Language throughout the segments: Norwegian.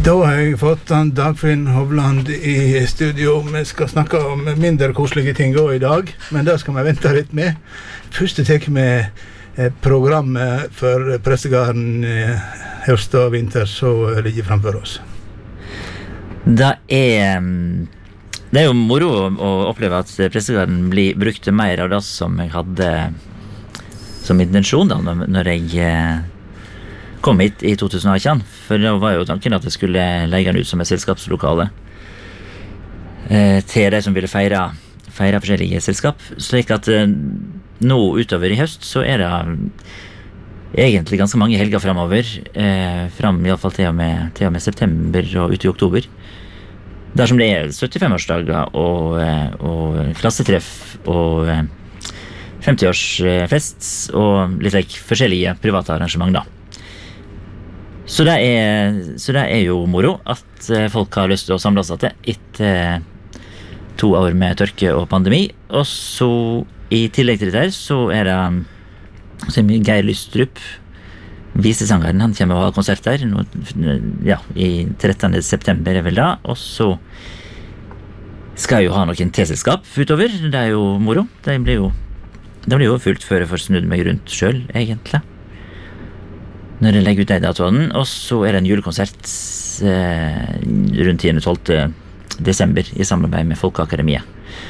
Da har jeg fått Dagfinn Hovland i studio. Vi skal snakke om mindre koselige ting også I dag, men det skal vi vente litt med. Først tar vi programmet for Prestegarden høst og vinter så ligger framfor oss. Det er jo moro å oppleve at Prestegarden blir brukt mer av det som jeg hadde som intensjon da, når jeg kom hit I 2018, for det var jo tanken at jeg skulle legge den ut som et selskapslokale til de som ville feire forskjellige selskap, slik at nå utover I høst så det egentlig ganske mange helger fremover, fram I alle fall til og med september og ut I oktober, der som det 75-årsdager og klassetreff og 50-årsfest og litt forskjellige private arrangement da. Så det jo moro at folk har lyst til å samle seg til etter 2 år med tørke og pandemi. Og så I tillegg til det så det Geir Lystrup, visesangeren, han kommer å ha konsert der I 13. september vel da. Og så skal jeg jo ha noen T-selskap utover. Det jo moro. Det blir jo fullt før jeg får snudd meg rundt selv, egentlig. Når jeg legger ut de datoene, og så det en julekonsert rundt 10.–12. desember I samarbeid med Folkeakademiet.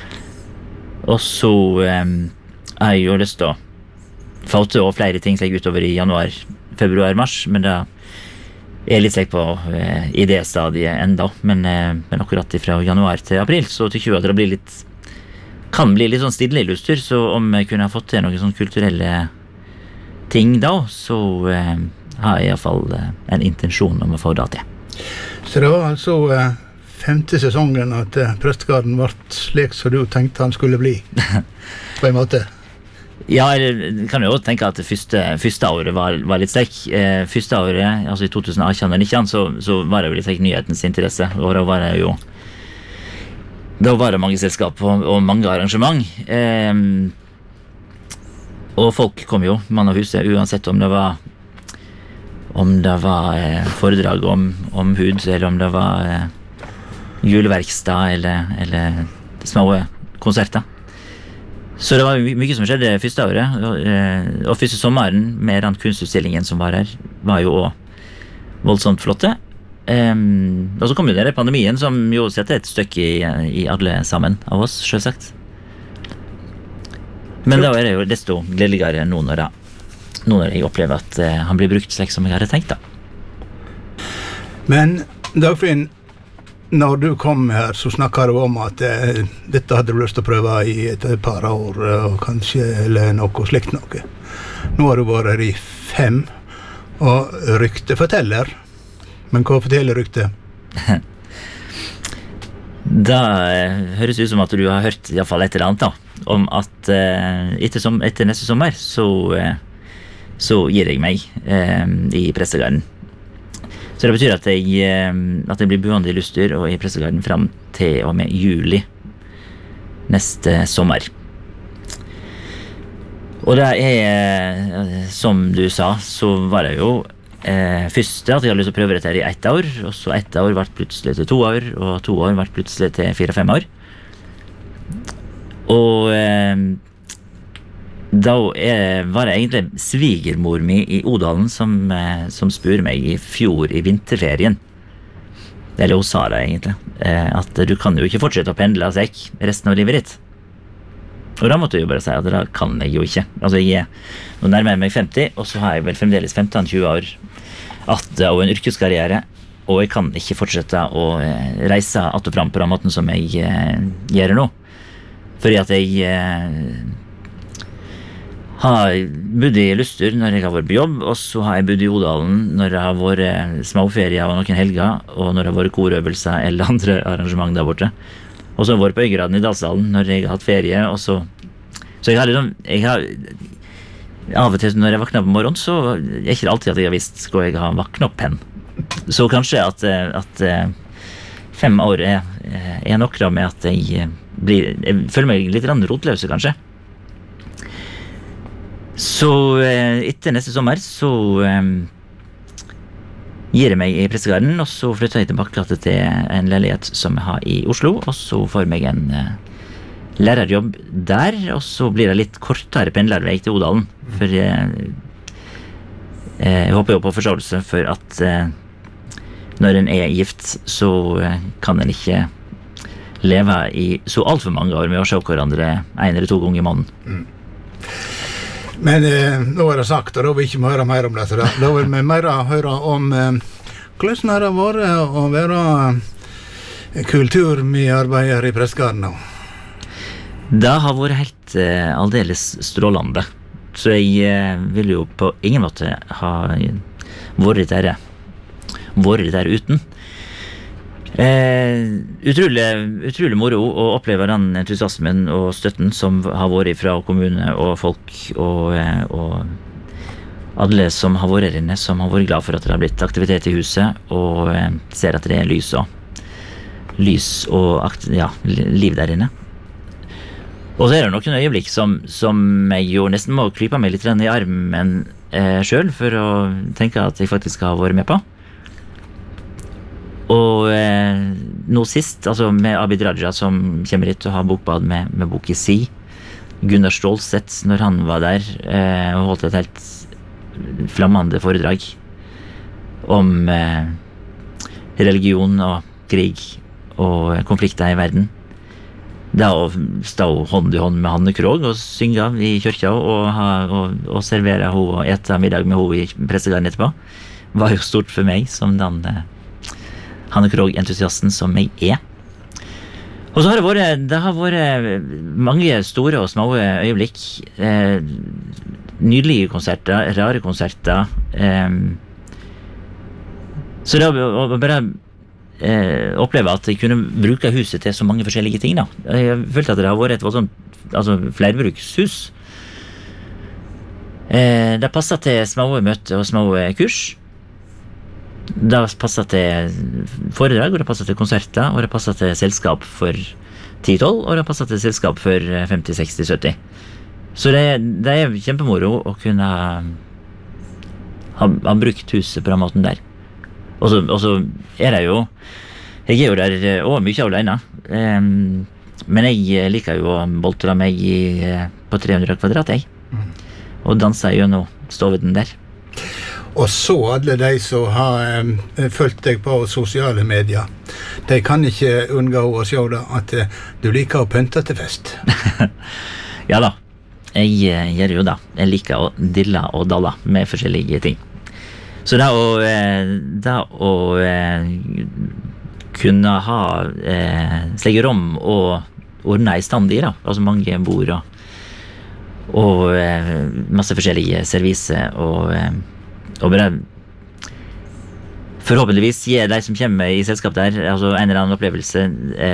Og så har jeg jo lyst til å få til og flere ting slik utover I januar, februar, mars, men det litt slik på I det stadiet enda, men akkurat fra januar til april, så tykker jeg at det kan bli litt sånn stille I lustur, så om jeg kunne ha fått til noen sånn kulturelle ting da, så har jeg I hvert fall en intensjon om å få det til. Så det var altså 5. sesongen at Prestegarden ble slik som du tenkte han skulle bli, på en måte? Ja, jeg kan jo tenke at det første året var litt slik. Første året, altså I 2018 og 2019, så var det jo litt slik nyhetens interesse, og da var det mange selskap og mange arrangement. Og folk kom jo, mann av huset, uansett om det var foredrag om hud, eller om det var juleverkstad, eller små konserter. Så det var mye som skjedde første året, og første sommeren med den kunstutstillingen som var her, var jo også voldsomt flotte. Og så kom jo det pandemien, som jo setter et stykke I alle sammen av oss, selvsagt. Men da det jo desto gledeligere nå når jeg opplever at han blir brukt slik som jeg hadde tenkt da. Men Dagfinn, når du kom her så snakket du om at dette hadde du lyst til å prøve I et par år og kanskje eller noe slikt noe. Nå har du vært her I 5 og rykte forteller. Men hva forteller rykte? Da høres ut som at du har hørt I hvert fall et eller annet da, om at etter neste sommer så gir jeg meg I Prestegarden. Så det betyr at jeg blir boende I Luster og I Prestegarden frem til og med juli neste sommer. Og det som du sa, så var det jo første at jeg hadde lyst til å prøve dette her I 1 år, og så 1 år ble plutselig til 2 år, og 2 år ble plutselig til 4-5 år. Og da var det egentlig svigermor mi I Odalen som spurte meg I fjor I vinterferien. Eller hun sa det egentlig, at du kan jo ikke fortsette å pendle seg resten av livet ditt. Og da måtte jeg jo bare si at det kan jeg jo ikke. Altså nå nærmer jeg meg 50, og så har jeg vel fremdeles 15-20 år og en yrkeskarriere, og jeg kan ikke fortsette å reise att og fram på den måten som jeg gjør nå. Fordi at jeg har bodd I Luster når jeg har vært på jobb, og så har jeg bodd I Odalen når jeg har vært småferier og noen helger, og når det har vært korøvelser eller andre arrangement der borte. Og så har jeg vært på Øygraden I Dalsdalen når jeg har hatt ferie, og så jeg har av og til når jeg vakner på morgenen, så ikke det alltid at jeg har visst hvor jeg har vaknet opp hen. Så kanskje at 5 år nok da med at jeg føler meg litt rotløse kanskje. Så etter neste sommer så gir jeg meg i Prestegarden, og så flytter jeg tilbake til en leilighet som jeg har i Oslo, og så får jeg meg en lærerjobb der, og så blir det litt kortere pendlervei til Odalen, for jeg håper jo på forståelse for at når en er gift, så kan en ikke leve i så alt for mange år med å se hverandre 1 eller 2 ganger i måneden. Men nå er det sagt, og da vil vi ikke høre mer om dette. Da vil vi mer høre om hvordan har det vært å være kulturmedarbeider i Prestegarden nå? Det har vært helt aldeles strålende. Så jeg vil jo på ingen måte ha vært der uten. Utrolig moro å oppleve den entusiasmen og støtten som har vært fra kommune og folk og alle som har vært inne, som har vært glad for at det har blitt aktivitet i huset og ser at det er lys og liv der inne. Og så er det noen øyeblikk som jeg jo nesten må klype meg litt i armen selv for å tenke at jeg faktisk har vært med på. Og nå sist, altså med Abid Raja som kommer hit og har bokbad med bok i si, Gunnar Stålsett, når han var der og holdt et helt flammende foredrag om religion og krig og konflikter i verden. Da å stå hånd i hånd med Hanne Krogh og synge i kyrkja og servere henne og ete middag med henne i Prestegarden etterpå, var jo stort for meg som den Hanne Krogh-entusiasten som jeg er. Og så har det har vært mange store og små øyeblikk, nydelige konserter, rare konserter, så det å bare oppleve at jeg kunne bruke huset til så mange forskjellige ting da. Jeg følte at det har vært et sånt flerbrukshus. Det passet til små møter og små kurs. Det passet til foredrag, og det passet til konserter, og det passet til selskap for 10-12, og det passet til selskap for 50-60-70. Så det er kjempemoro å kunne ha brukt huset på den måten der. Og så er det jo, jeg er jo der også mye alene, men jeg liker jo å boltre meg på 300 kvadrat, og danser jo nå ståveden der. Og så alle de som har følt deg på sosiale medier, de kan ikke unngå å se da, at du liker å pynte til fest. Ja da, jeg gjør jo da. Jeg liker å dille og dalle med forskjellige ting. Så da å kunne ha slegge rom og ordne i stand i da, altså mange bord og masse forskjellige serviser og bare forhåpentligvis gi de som kommer i selskap der altså en eller annen opplevelse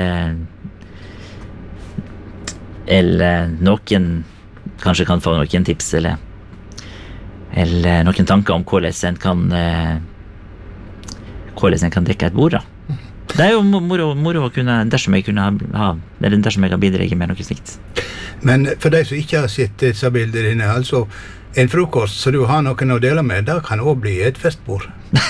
eller noen kanskje kan få noen tips eller noen tanker om hvordan en kan dekke et bord da. Det er jo moro å kunne, dersom jeg kan bidra med noe slikt. Men for de som ikke har sett disse bildene, altså en frokost så du har noen å dele med, da kan det også bli et festbord.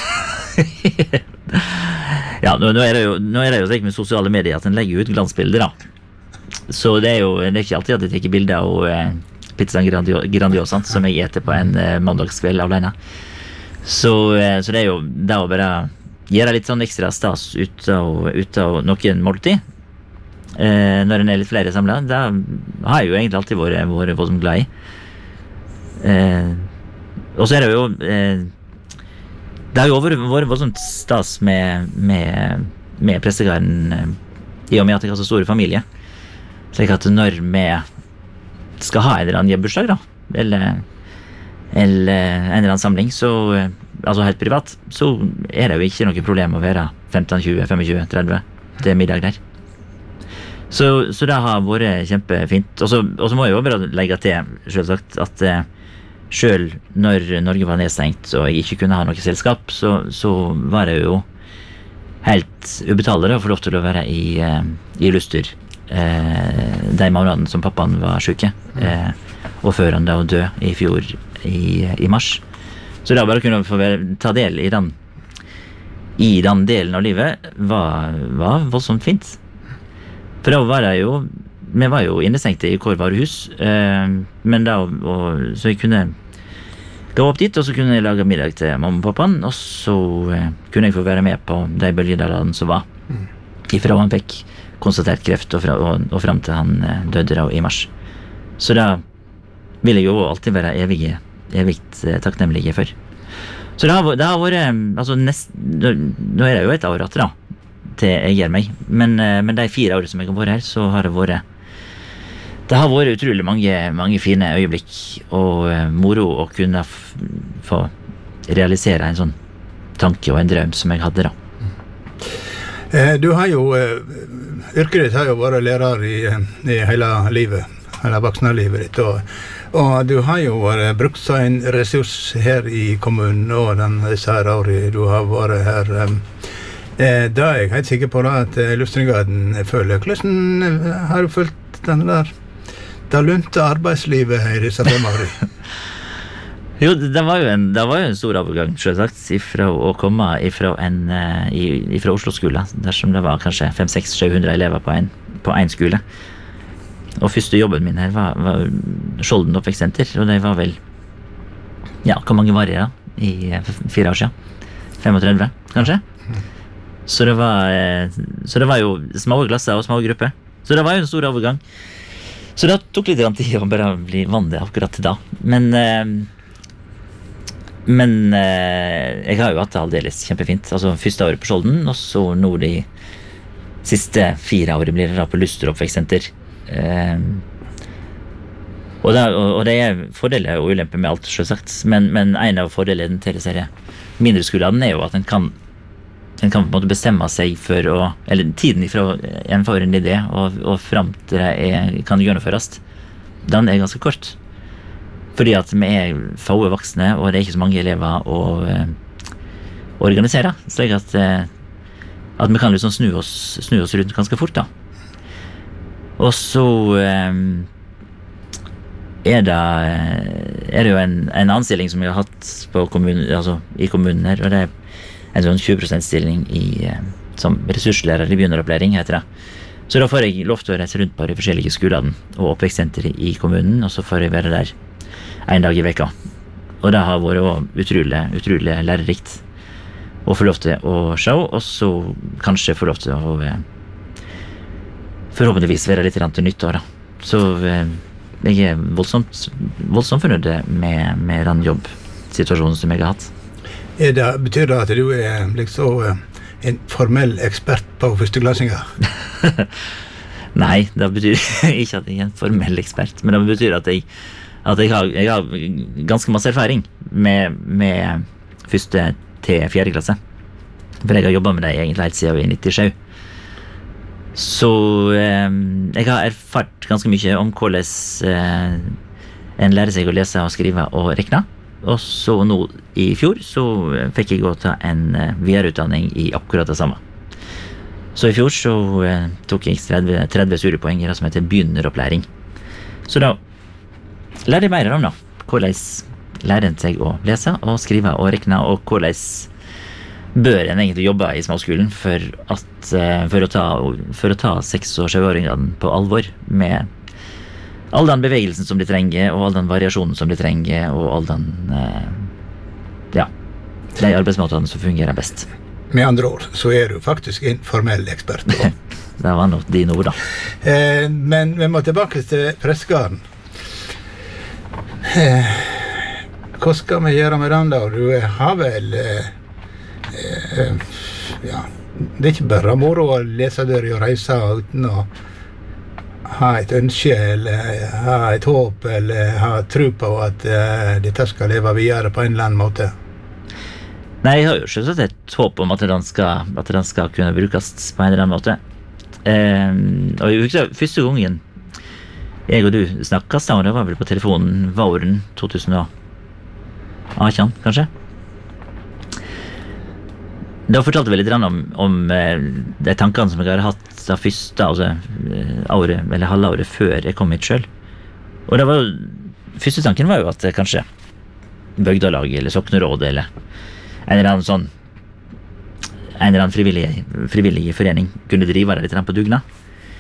Ja, nå er det jo slik med sosiale medier at en legger ut glansbilder da. Så det er ikke alltid at jeg tenker bilder og pizza grandiosa som jeg eter på en mandagskveld alene. Så det er jo det å bare gjøre litt sånn ekstra stas ut av noen måltid når en er litt flere samlet. Det har jeg jo egentlig alltid vært voldsomt glad i. Og så er det jo det har jo vært voldsomt stas med Prestegarden i og med at jeg har så store familie. Slik at når vi skal ha en eller annen bursdag da, eller en eller annen samling, så, altså helt privat, så er det jo ikke noe problem å være 15, 20, 25, 30 til middag der. Så det har vært kjempefint. Og så må jeg jo bare legge til, selvsagt, at selv når Norge var nedstengt og jeg ikke kunne ha noe selskap, så var det jo helt ubetalende å få lov til å være i Luster de månedene som pappaen var syke og før han da døde i fjor i mars. Så da bare kunne få ta del i den i den delen av livet var voldsomt fint. For da var det jo, vi var jo innestengte i hver varehus, men da, så jeg kunne gå opp dit, og så kunne jeg lage middag til mamma og pappaen, og så kunne jeg få være med på de bølgedalene som var. Ifra han fikk konstatert kreft, og frem til han døde da i mars. Så da vil jeg jo alltid være evigt takknemlige for. Så det har vært, altså nå er det jo et år etter da, til jeg gjør meg, men de 4 årene som jeg har vært her, så har det har vært utrolig mange fine øyeblikk, og moro å kunne få realisere en sånn tanke og en drøm som jeg hadde da. Du har jo, yrket ditt har jo vært lærer i hele livet, hele voksne-livet ditt, og du har jo brukt så en ressurs her i kommunen og disse her årene du har vært her. Da er jeg helt sikker på da, at Lustengarden føler. Hvordan har du følt denne der? Det lunte arbeidslivet her i disse 5 årene. Jo, det var jo en stor overgang, selvsagt, ifra å komme ifra Oslo skole, dersom det var kanskje 500-600-700 elever på en skole. Og første jobben min her var Skjolden oppvekstsenter, og det var vel, ja, hvor mange var det da? I 4 år siden? 35, kanskje? Så det var jo små klasser og små grupper. Så det var jo en stor overgang. Så det tok litt tid å bare bli vanlig akkurat til da. Men jeg har jo hatt det aldeles kjempefint. Altså første året på Skjolden, og så nå de siste 4 årene blir det da på Luster oppvekstsenter. Og det er fordeler og ulemper med alt, selvsagt. Men en av fordelene til disse mindre skolene er jo at en kan på en måte bestemme seg for eller tiden ifra en får en idé og frem til det kan gjennomføres, den er ganske kort. Fordi at vi er få voksne, og det er ikke så mange elever å organisere, slik at vi kan liksom snu oss rundt ganske fort da. Og så er det jo en anstilling som jeg har hatt i kommunen her, og det er en sånn 20% stilling som ressurslærer i begynneropplæring, heter det. Så da får jeg lov til å reise rundt på de forskjellige skolene og oppvekstsenter i kommunen, og så får jeg være der en dag i veka. Og det har vært utrolig lærerikt å få lov til å se, og så kanskje få lov til å forhåpentligvis være litt til nyttår da. Så jeg er voldsomt fornøyd med den jobbsituasjonen som jeg har hatt. Betyr det at du er liksom en formell ekspert på førsteklassinger? Nei, det betyr ikke at jeg er en formell ekspert, men det betyr at jeg har ganske masse erfaring med første til 4. klasse. For jeg har jobbet med det egentlig helt siden i 97. Så jeg har erfart ganske mye om hvordan en lærer seg å lese og skrive og rekne. Og så nå i fjor så fikk jeg gå ta en videreutdanning i akkurat det samme. Så i fjor så tok jeg 30 studiepoeng i det som heter begynneropplæring. Så da lærte jeg mer om da, hvordan lærer en seg å lese og skrive og rekne, og hvordan bør en egentlig jobbe i småskolen for å ta 6- og 7-åringene på alvor med all den bevegelsen som de trenger, og all den variasjonen som de trenger, og all den de arbeidsmåtene som fungerer best. Med andre ord, så er du faktisk en formell ekspert. Det var nok dine ord da. Men vi må tilbake til prestegarden. Hva skal vi gjøre med den da? Du har vel det er ikke bare moro å lese der og reise uten å ha et ønske, eller ha et håp, eller ha tro på at dette skal leve videre på en eller annen måte? Nei, jeg har jo selvsagt et håp om at den skal kunne brukes på en eller annen måte. Og jeg husker første gangen jeg og du snakket sammen, det var vel på telefonen våren 2018, kanskje. Da fortalte vi litt om de tankene som jeg har hatt det første året, eller halvåret før jeg kom hit selv. Og første tanken var jo at kanskje Bygdalaget eller Soknerådet eller en eller annen sånn en eller annen frivillig forening kunne drive det litt på dugnad.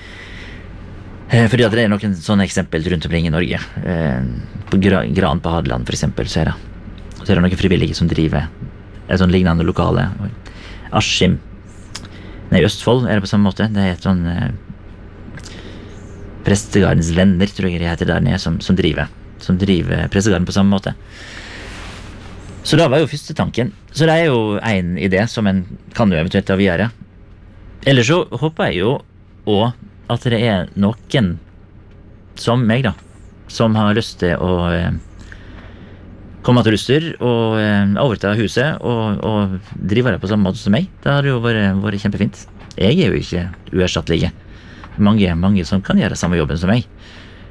Fordi at det noen sånne eksempel rundt omkring i Norge. På Gran på Hadeland for eksempel, så det noen frivillige som driver et sånn lignende lokale. Askim, i Østfold det på samme måte. Det et sånn Prestegardens venner, tror jeg det heter der nede, som driver Prestegarden på samme måte. Så da var jo første tanken. Så det jo en idé som en kan jo eventuelt ta videre. Ellers så håper jeg jo også at det noen som meg da, som har lyst til å komme til Luster og overta huset og drive det på samme måte som meg. Det hadde jo vært kjempefint. Jeg jo ikke uerstattelige. Mange som kan gjøre samme jobben som meg.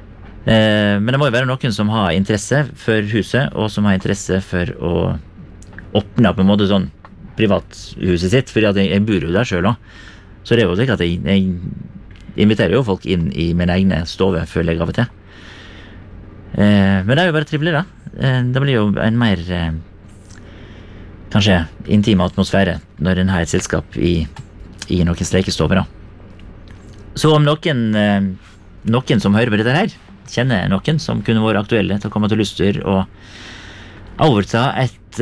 Men det må jo være noen som har interesse for huset, og som har interesse for å åpne på en måte sånn privathuset sitt, fordi at jeg bor jo der selv også. Så det jo slik at jeg inviterer jo folk inn i mine egne stove før jeg av og til. Men det jo bare trivelig da. Det blir jo en mer kanskje intim atmosfære når en har et selskap i noen strekestover da. Så om noen som hører på dette her kjenner noen som kunne vært aktuelle til å komme til Luster og overta et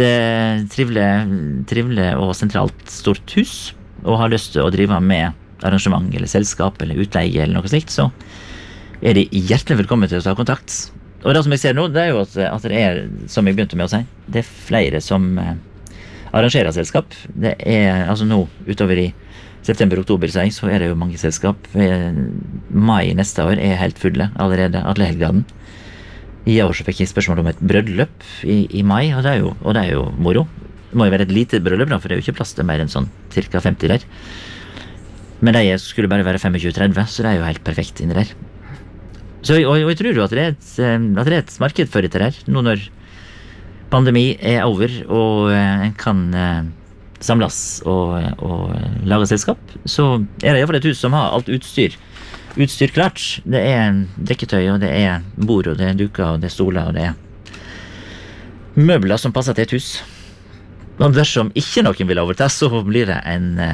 trivelig og sentralt stort hus og har lyst til å drive med arrangement eller selskap eller utleie eller noe slikt, så de hjertelig velkommen til å ta kontakt. Og det som jeg ser nå, det jo at det som jeg begynte med å si, det flere som arrangerer selskap. Det altså nå, utover i september-oktober, så det jo mange selskap. Mai neste år helt fulle allerede, alle helgene. I år så fikk jeg spørsmål om et brødløp i mai, og det jo moro. Det må jo være et lite brødløp da, for det jo ikke plass til mer enn sånn cirka 50 der. Men de skulle bare være 25-30, så det jo helt perfekt inni der. Så, og jeg tror jo at det et marked for dette der, nå når pandemi over, og en kan samles og lage selskap, så det I hvert fall et hus som har alt utstyr klart. Det dekketøy, og det bord, og det duker, og det stoler, og det møbler som passer til et hus. Og dersom ikke noen vil overta, så blir det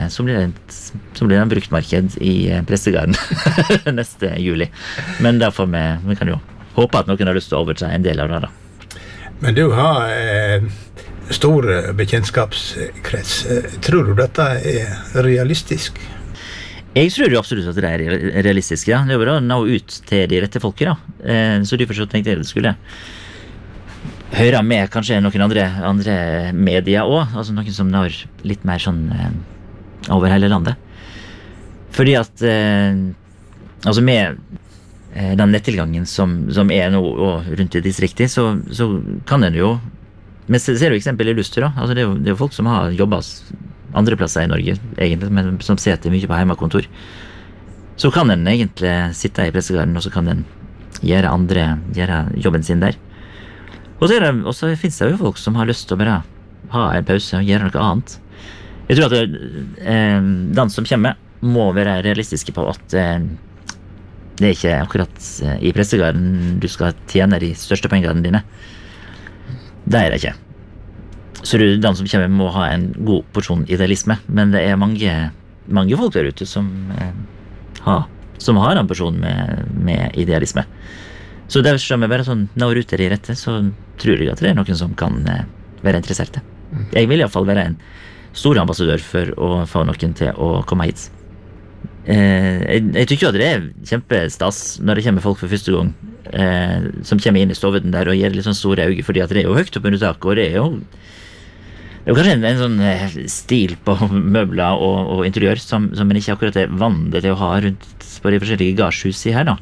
en bruktmarked i Prestegarden neste juli. Men derfor vi kan jo håpe at noen har lyst til å overta en del av det da. Men du har stor bekjentskapskrets. Tror du dette realistisk? Jeg tror jo absolutt at det realistisk, ja. Det bare å nå ut til de rette folket da. Så derfor så tenkte jeg det skulle høre med kanskje noen andre medier også, altså noen som når litt mer sånn over hele landet. Fordi at altså med den nettilgangen som nå og rundt i distriktet, så kan en jo, men ser jo eksempel i Luster da, altså det jo folk som har jobbet andre plasser i Norge egentlig, men som sitter mye på hjemmekontor. Så kan en egentlig sitte i Pressegarden, og så kan en gjøre jobben sin der. Og så finnes det jo folk som har lyst til å bare ha en pause og gjøre noe annet. Jeg tror at den som kommer må være realistiske på at det ikke akkurat i Pressegarden du skal tjene de største pengene dine. Det det ikke. Så den som kommer må ha en god porsjon idealisme, men det mange folk der ute som har en porsjon med idealisme. Så dersom jeg bare sånn når ut i rette, så tror jeg at det noen som kan være interesserte. Jeg vil I hvert fall være en stor ambassadør for å få noen til å komme hit. Jeg tykker jo at det kjempestas når det kommer folk for første gang som kommer inn i stoven der og gir litt sånn store øyne, fordi at det jo høyt opp under tak, og det jo kanskje en sånn stil på møbler og interiør som en ikke akkurat vant til å ha rundt på de forskjellige gardshusene her da.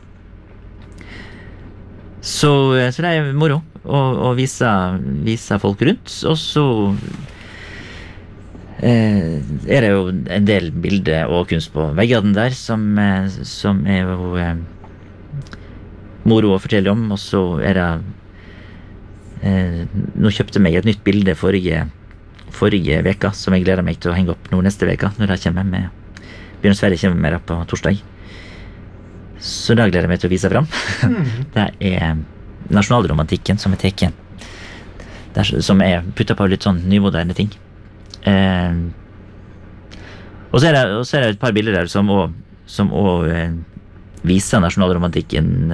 Så det moro å vise folk rundt, og så det jo en del bilder og kunst på veggene der som jo moro å fortelle om, og så det nå kjøpte meg et nytt bilde forrige veka som jeg gleder meg til å henge opp nå neste veka når det kommer med Bjørn Sverre kommer med det på torsdag. Så da gleder jeg meg til å vise frem. Det nasjonalromantikken som teken. Som puttet på litt sånn nymoderne ting. Og så er det et par bilder der som også viser nasjonalromantikken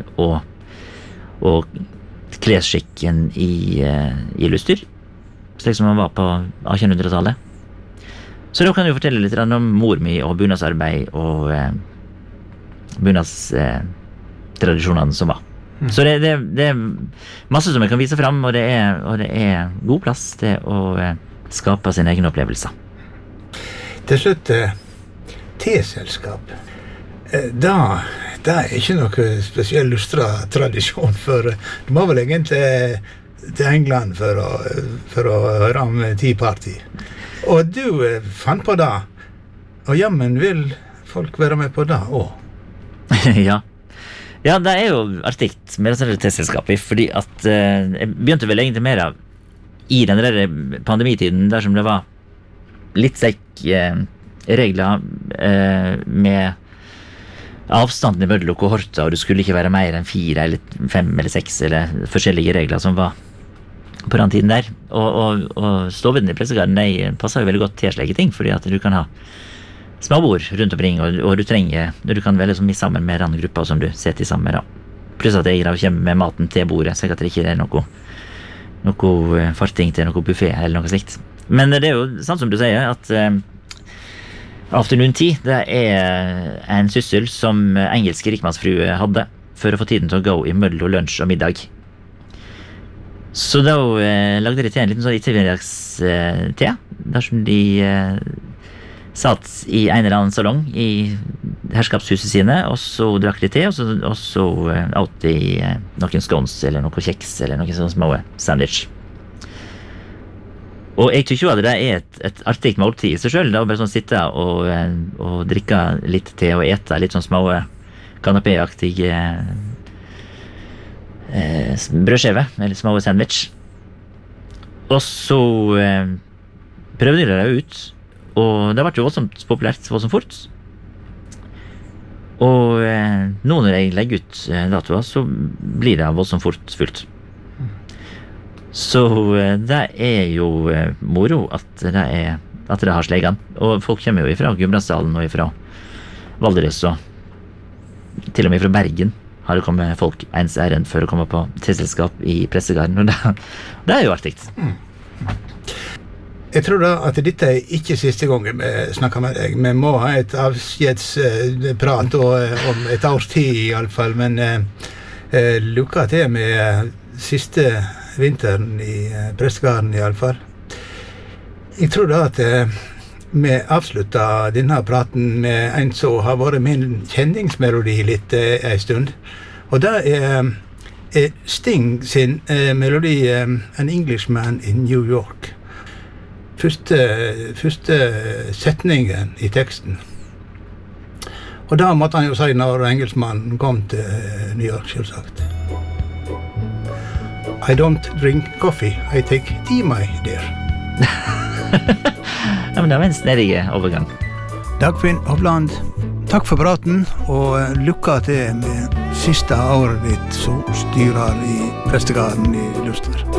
og klesskikken i Luster, slik som man var på 1800-tallet. Så da kan du fortelle litt om mor mi og bunadsarbeid og bunadstradisjonene som var. Så det er masse som jeg kan vise fram, og det er god plass til å skape sin egen opplevelser. Til slutt, teselskap. Da er ikke noe spesiell Lustra-tradisjon, for du må vel egentlig til England for å høre om Tea Party. Og du fant på det, og jammen vil folk være med på det også. Ja, det er jo artikt med dette teselskapet, fordi at jeg begynte vel egentlig mer av i den der pandemitiden, der som det var litt regler med avstanden i mellom kohorter, og du skulle ikke være mer enn 4 eller 5 eller 6 eller forskjellige regler som var på den tiden der. Og stovene i pressegarden, de passer jo veldig godt til slike ting, fordi at du kan ha småbord rundt omkring, og du kan velge som sammen med den gruppa som du sitter sammen med da. Pluss at jeg kommer med maten til bordet, så at det ikke er noe farting til noe buffet eller noe slikt. Men det er jo sant som du sier, at afternoon tea, det er en syssel som engelske rikmannsfrue hadde for å få tiden til å gå i mellom lunsj og middag. Så da lagde de til en liten sånn ettermiddagste, der som de satt i en eller annen salong i herskapshuset sine, og så drakk de te, og så åt de noen scones eller noe kjeks eller noen sånne små sandwich. Og jeg tykker jo at det er et artig måltid i seg selv, da, bare sånn sitte og drikke litt te og ete litt sånn små kanapé-aktige brødskive eller små sandwich. Og så prøvde de det ut, og det ble jo voldsomt populært, voldsomt fort. Og nå når jeg legger ut datoer, så blir det voldsomt fort fullt. Så det er jo moro at det har slegan. Og folk kommer jo ifra Gudbrandsdalen og ifra Valdres, og til og med fra Bergen har det kommet folk ens ærend for å komme på teselskap i pressegarden, og det er jo artigt. Jeg tror da at dette er ikke siste gangen vi snakker med deg. Vi må ha et avskjedsprat om et års tid i alle fall, men lykke til med siste vinteren i pressegarden i alle fall. Jeg tror da at vi avslutter denne praten med en som har vært min kjenningsmelodi litt en stund, og det er Sting sin melodi An Englishman in New York. Første setningen i teksten. Og da måtte han jo si når engelskmannen kom til New York, selvsagt. I don't drink coffee, I take tea, my dear. Ja, men det var en snedig overgang. Dagfinn Hovland, takk for praten, og lykke til med siste året ditt som styrer i prestegarden i Luster.